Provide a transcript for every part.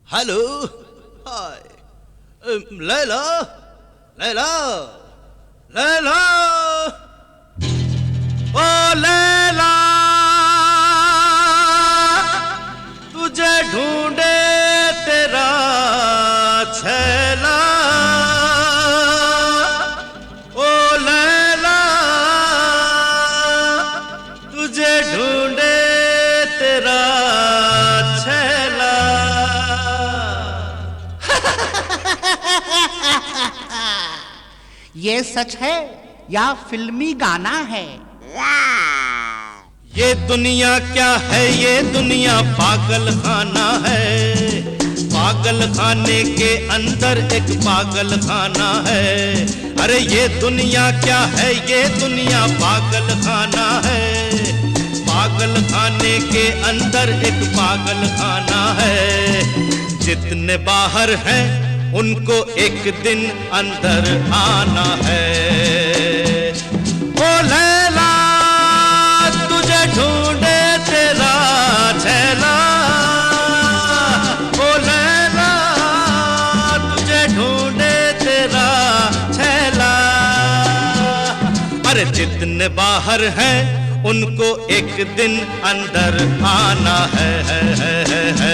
Hello, hi, Laila, Laila, Laila, ओ लैला, तुझे ढूंढे तेरा छैला, ओ लैला, तुझे ढूंढे तेरा छैला। ये सच है या फिल्मी गाना है? ये दुनिया क्या है, ये दुनिया पागल खाना है। पागल खाने के अंदर एक पागल खाना है। अरे ये दुनिया क्या है, ये दुनिया पागल खाना है। पागल खाने के अंदर एक पागल खाना है। जितने बाहर हैं उनको एक दिन अंदर आना है। ओ लैला, तुझे ढूंढे तेरा छैला, ओ लैला, तुझे ढूंढे तेरा छैला। अरे जितने बाहर हैं उनको एक दिन अंदर आना है।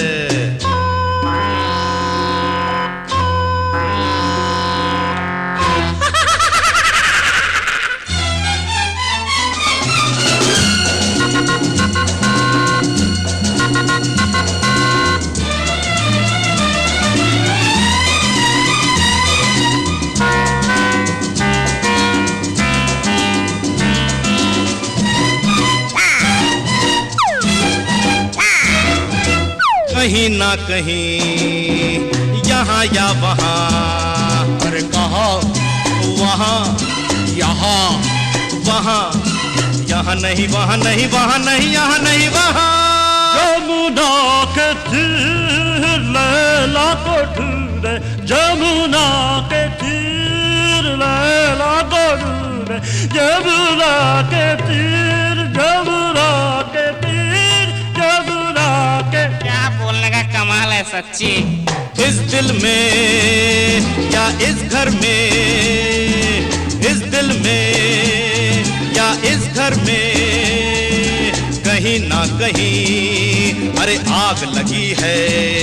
कहीं ना कहीं, यहाँ या वहाँ, अरे कहाँ, वहाँ, यहाँ, वहाँ, यहाँ नहीं, वहाँ नहीं, वहाँ नहीं, यहाँ नहीं, वहाँ। जमुना के तीर लैला को ढूंढे, जमुना के तीर लैला को ढूंढे, जमुना के तीर, जमुना के तीर, जमुना के। क्या बोलने का कमाल है सच्ची। इस दिल में या इस घर में, इस दिल में या इस घर में, कहीं ना कहीं अरे आग लगी है।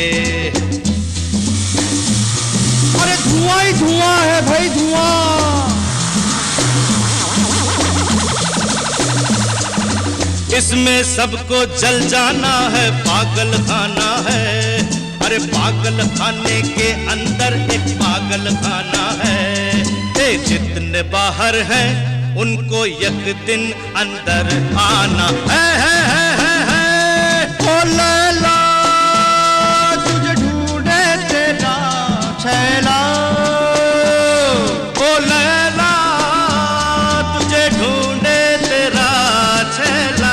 अरे धुआं ही धुआं है भाई, धुआं। इसमें सबको जल जाना है, पागल खाना है। अरे पागल खाने के अंदर एक पागल खाना है। जितने बाहर हैं उनको एक दिन अंदर आना है। ओ लैला, तुझे ढूंढे तेरा छैला, ओ लैला, तुझे ढूंढे तेरा छैला।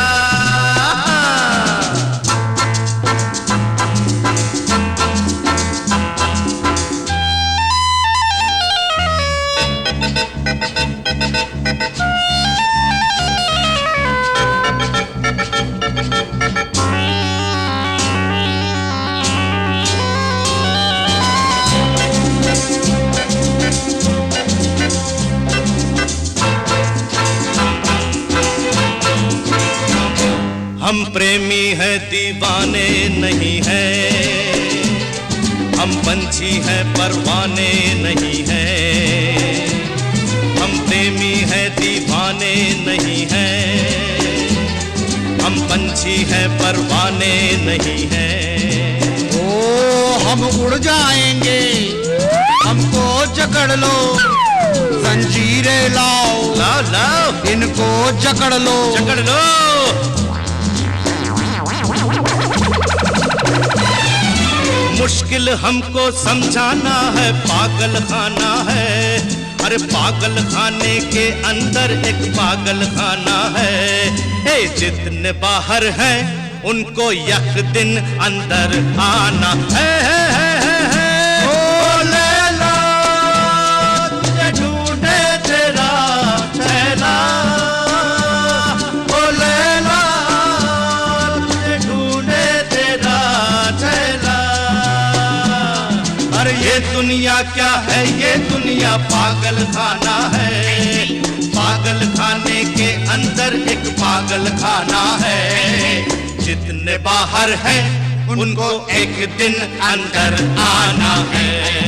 हम प्रेमी हैं दीवाने नहीं हैं, हम पंछी हैं परवाने नहीं हैं। हम प्रेमी हैं दीवाने नहीं हैं, हम पंछी हैं परवाने नहीं हैं। ओ हम उड़ जाएंगे, हमको जकड़ लो, जंजीरें लाओ, लाओ लाओ, इनको जकड़ लो, जकड़ लो। मुश्किल हमको समझाना है, पागल खाना है। अरे पागल खाने के अंदर एक पागल खाना है। जितने बाहर हैं उनको एक दिन अंदर आना है। ओ लैला, तुझे ढूंढे तेरा छैला, ओ लैला, तुझे ढूंढे तेरा छैला। दुनिया क्या है, ये दुनिया पागल खाना है। पागल खाने के अंदर एक पागल खाना है। जितने बाहर हैं उनको एक दिन अंदर आना है।